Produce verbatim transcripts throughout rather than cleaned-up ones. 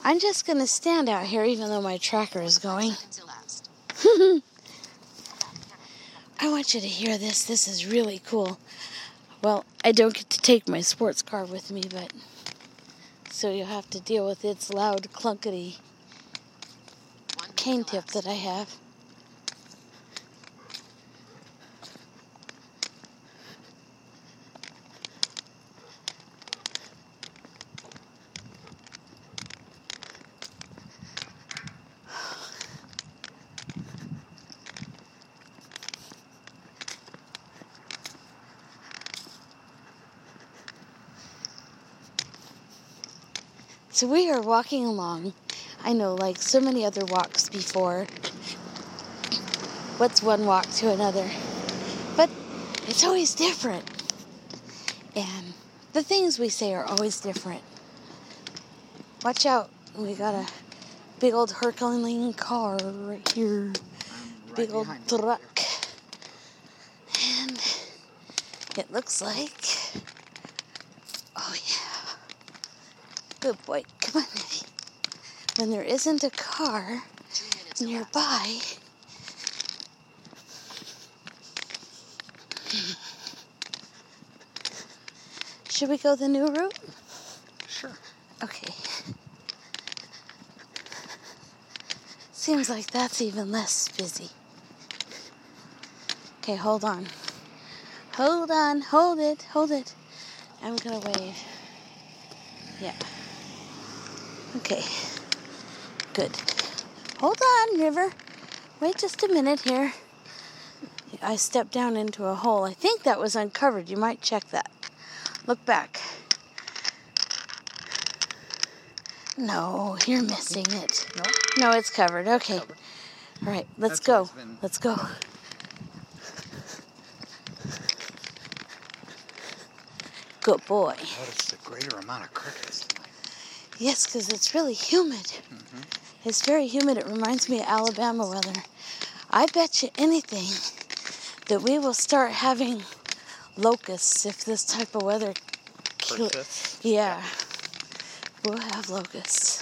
I'm just going to stand out here even though my tracker is going. I want you to hear this. This is really cool. Well, I don't get to take my sports car with me, but so you'll have to deal with its loud clunkety cane tip that I have. So we are walking along. I know, like so many other walks before. What's one walk to another? But it's always different. And the things we say are always different. Watch out. We got a big old Herculean car right here. Right big old behind truck. And it looks like... Oh, yeah. Good boy. Come on, Eddie. When there isn't a car nearby... Should we go the new route? Sure. Okay. Seems like that's even less busy. Okay, hold on. Hold on. Hold it. Hold it. I'm gonna wave. Yeah. Okay. Good. Hold on, River. Wait just a minute here. I stepped down into a hole. I think that was uncovered. You might check that. Look back. No, you're missing it. No? No, it's covered. Okay. Covered. All right, let's That's go. always been- Let's go. Good boy. Notice the greater amount of crickets tonight. Yes, because it's really humid. Mm-hmm. It's very humid. It reminds me of Alabama weather. I bet you anything that we will start having locusts if this type of weather... kill- Persists? Yeah. We'll have locusts.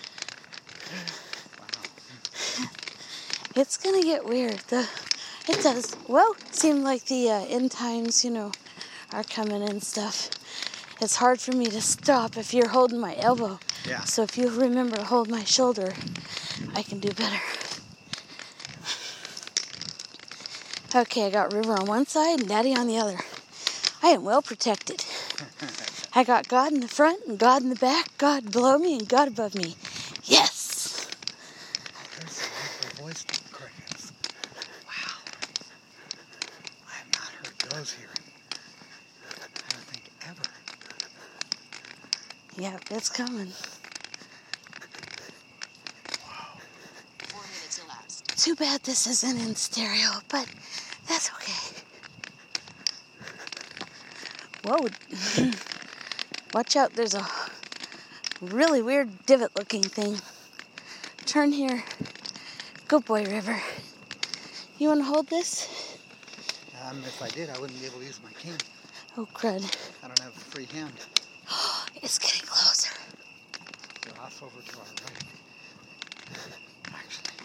Wow. It's gonna get weird. The, it does. Well, it seemed like the uh, end times, you know, are coming and stuff. It's hard for me to stop if you're holding my elbow. Yeah. So if you remember to hold my shoulder, I can do better. Okay, I got River on one side and Daddy on the other. I am well protected. I got God in the front and God in the back, God below me and God above me. Yes! There's some lovely voiced crickets. Wow. I have not heard those here in, I don't think, ever. Yeah, it's coming. Wow. Four minutes elapsed. Too bad this isn't in stereo, but that's okay. Whoa. Watch out, there's a really weird divot-looking thing. Turn here. Good boy, River. You want to hold this? Um, if I did, I wouldn't be able to use my cane. Oh, crud. I don't have a free hand. It's getting closer. You're off over to our right. Actually.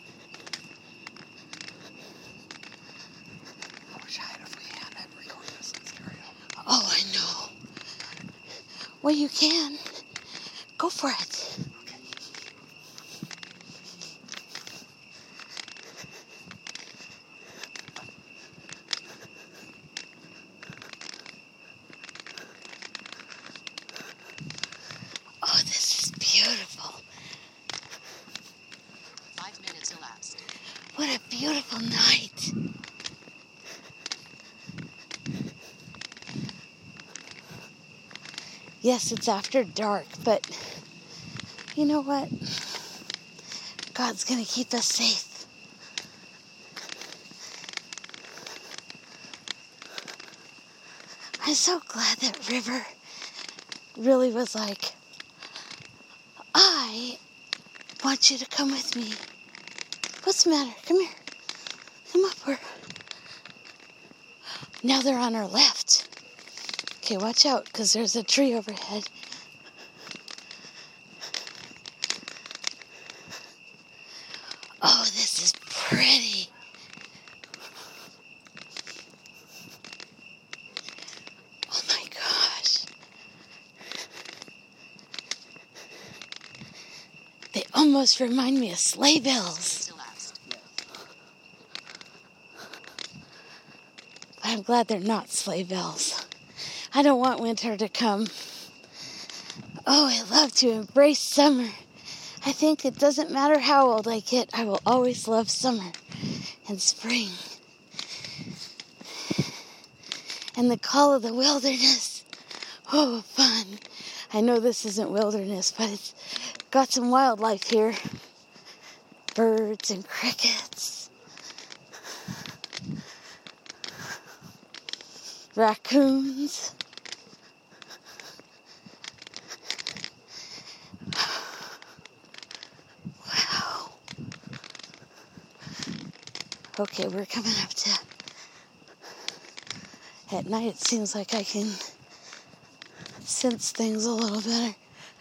I wish I had a free hand. I'd record this in stereo. Oh, I know. Well, you can. Go for it. Okay. Oh, this is beautiful. Five minutes elapsed. What a beautiful night. Yes, it's after dark, but you know what? God's gonna keep us safe. I'm so glad that River really was like, I want you to come with me. What's the matter? Come here. Come up here. Now they're on our left. Okay, watch out, because there's a tree overhead. pretty. Oh my gosh. They almost remind me of sleigh bells. Minutes elapsed. I'm glad they're not sleigh bells. I don't want winter to come. Oh, I love to embrace summer. I think it doesn't matter how old I get, I will always love summer and spring. And the call of the wilderness. Oh, fun. I know this isn't wilderness, but it's got some wildlife here. Birds and crickets. Raccoons. Wow. Okay, we're coming up to... At night it seems like I can sense things a little better.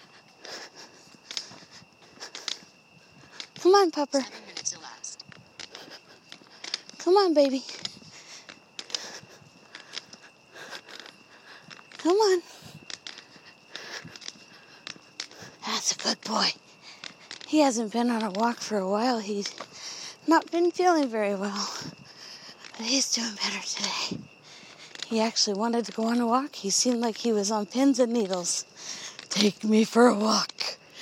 Come on, Pupper. Seven minutes elapsed. Come on, baby. Come on. That's a good boy. He hasn't been on a walk for a while. He's not been feeling very well. But he's doing better today. He actually wanted to go on a walk. He seemed like he was on pins and needles. Take me for a walk.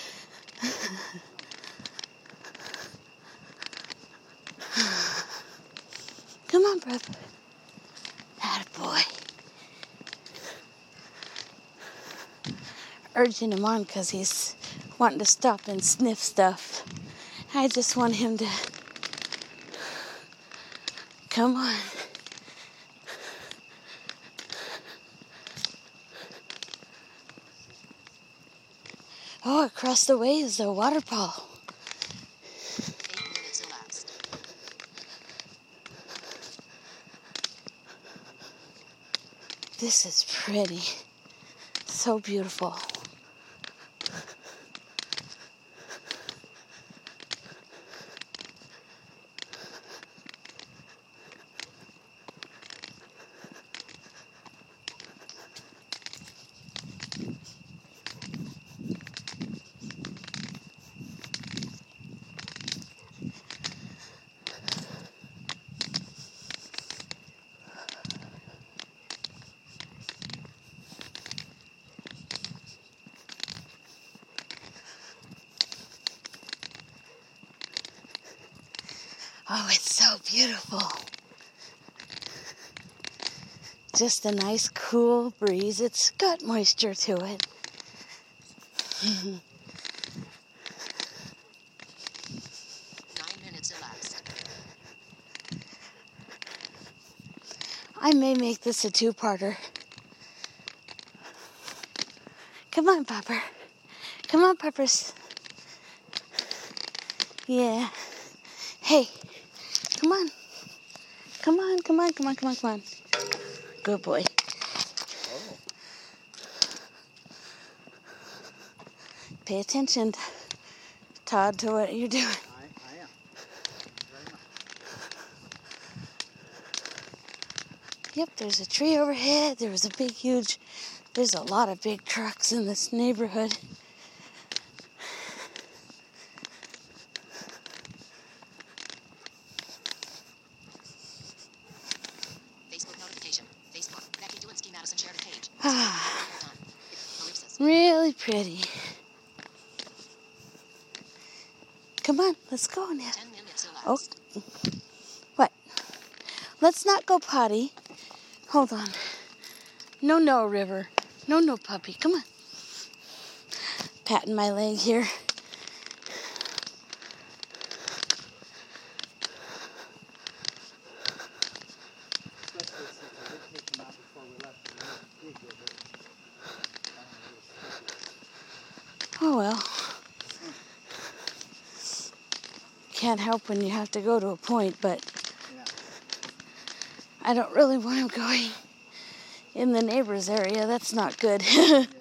Come on, brother. Attaboy. Urging him on because he's wanting to stop and sniff stuff. I just want him to... Come on. Oh, across the way is the waterfall. Eight minutes elapsed. This is pretty. So beautiful. Oh, it's so beautiful. Just a nice cool breeze. It's got moisture to it. Nine minutes elapsed. I may make this a two-parter. Come on, Pupper. Come on, Puppers. Yeah. Hey. Come on. Come on, come on, come on, come on, come on. Good boy. Oh. Pay attention, Todd, to what you're doing. I, I am. Very much. Yep, there's a tree overhead. There was a big, huge... There's a lot of big trucks in this neighborhood. Facebook notification. Facebook. Becky Dewinski Madison shared a page. Ah, Well done. Ellipsis. really pretty. Come on, let's go now. Ten minutes Oh, elapsed. what? Let's not go potty. Hold on. No, no, River. No, no, puppy. Come on. Patting my leg here. Especially since I did take them out before we left. We did good, but Oh, well. Can't help when you have to go to a point, but yeah. I don't really want him going in the neighbor's area. That's not good. Yeah.